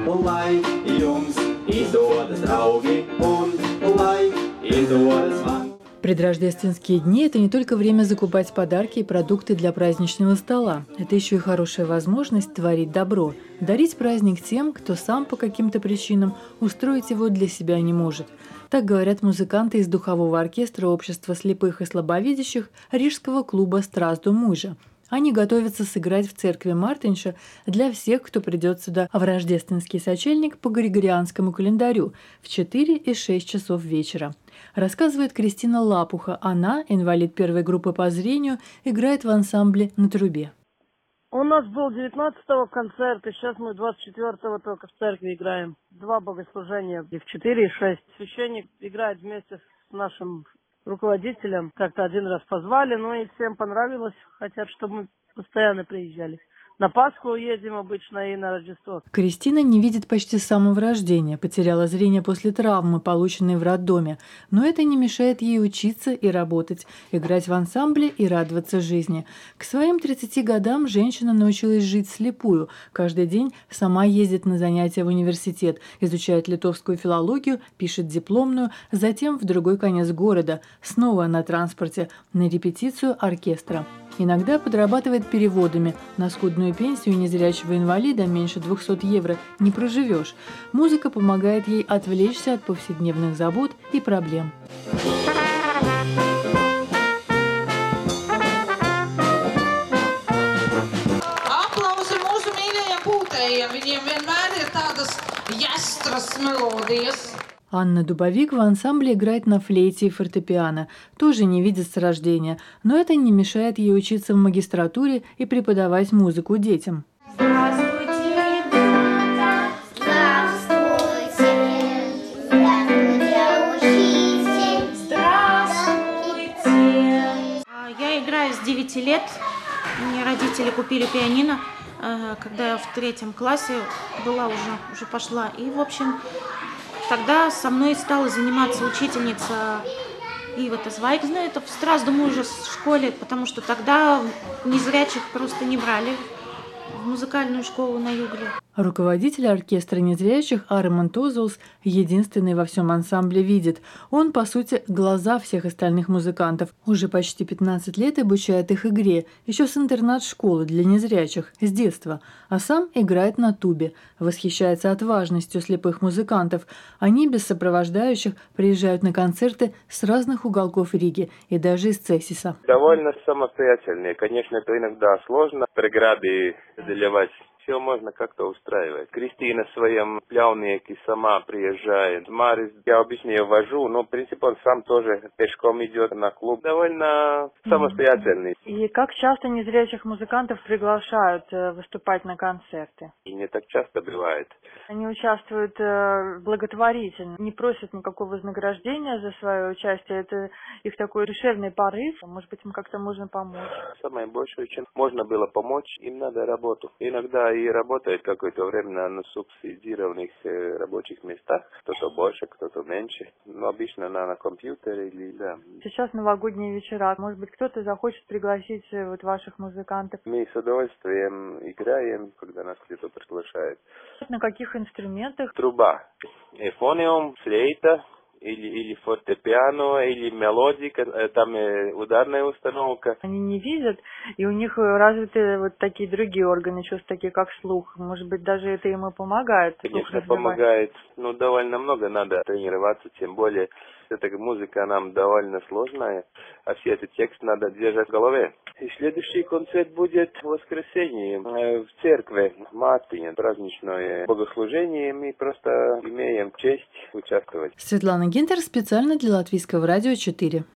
lai jums izdodas draugi un lai izdodas man. Предрождественские дни – это не только время закупать подарки и продукты для праздничного стола. Это еще и хорошая возможность творить добро, дарить праздник тем, кто сам по каким-то причинам устроить его для себя не может. Так говорят музыканты из духового оркестра Общества слепых и слабовидящих Рижского клуба «Стразду мужа». Они готовятся сыграть в церкви Мартинша для всех, кто придет сюда в рождественский сочельник по григорианскому календарю в 4 и 6 часов вечера. Рассказывает Кристина Лапуха. Она, инвалид первой группы по зрению, играет в ансамбле на трубе. У нас был 19-го концерт, и сейчас мы 24-го только в церкви играем. 2 богослужения и в 4 и 6. Священник играет вместе с нашим руководителем. Как-то один раз позвали, но и всем понравилось. Хотят, чтобы мы постоянно приезжали. На Пасху едем обычно и на Рождество. Кристина не видит почти с самого рождения, потеряла зрение после травмы, полученной в роддоме. Но это не мешает ей учиться и работать, играть в ансамбле и радоваться жизни. К своим 30 годам женщина научилась жить вслепую. Каждый день сама ездит на занятия в университет, изучает литовскую филологию, пишет дипломную, затем в другой конец города, снова на транспорте, на репетицию оркестра. Иногда подрабатывает переводами. На скудную пенсию незрячего инвалида меньше 200 евро не проживешь. Музыка помогает ей отвлечься от повседневных забот и проблем. Aplausi mūsu mīļajiem pūtējiem. Viņiem vienmēr ir tādas jāstras melodijas. Анна Дубовик в ансамбле играет на флейте и фортепиано, тоже не видит с рождения, но это не мешает ей учиться в магистратуре и преподавать музыку детям. Я играю с 9 лет. Мне родители купили пианино, когда я в 3 классе была уже пошла. И, в общем, тогда со мной стала заниматься учительница Ивета Звайгзна, это в Стразду мужа в школе, потому что тогда незрячих просто не брали в музыкальную школу на Югле. Руководитель оркестра незрячих Арманд Озолс единственный во всем ансамбле видит. Он, по сути, глаза всех остальных музыкантов. Уже почти 15 лет обучает их игре, еще с интернат-школы для незрячих, с детства. А сам играет на тубе. Восхищается отважностью слепых музыкантов. Они без сопровождающих приезжают на концерты с разных уголков Риги и даже из Цесиса. Довольно самостоятельные. Конечно, это иногда сложно. Преграды заливать. Все можно как-то устраивать. Кристина в своем пляунике сама приезжает. Марис, я обычно ее вожу, но, в принципе, он сам тоже пешком идет на клуб. Довольно самостоятельный. И как часто незрячих музыкантов приглашают выступать на концерты? И не так часто бывает. Они участвуют благотворительно, не просят никакого вознаграждения за свое участие. Это их такой душевный порыв. Может быть, им как-то можно помочь. Самое большее, чем можно было помочь, им надо работу. Иногда и работают какое-то время на субсидированных рабочих местах. Кто-то больше, кто-то меньше. Но обычно на компьютере или да. Сейчас новогодние вечера. Может быть, кто-то захочет пригласить вот ваших музыкантов. Мы с удовольствием играем, когда нас кто-то приглашает. На каких инструментах? Труба. Эфониум, флейта. Или фортепиано, или мелодика, там ударная установка. Они не видят, и у них развиты вот такие другие органы чувств, такие как слух. Может быть, даже это им и помогает. Конечно, помогает. Но довольно много надо тренироваться, тем более эта музыка нам довольно сложная, а все этот текст надо держать в голове. И следующий концерт будет в воскресенье в церкви Мартине, праздничное богослужение. Мы просто имеем честь участвовать. Светлана Гинтер специально для Латвийского радио 4.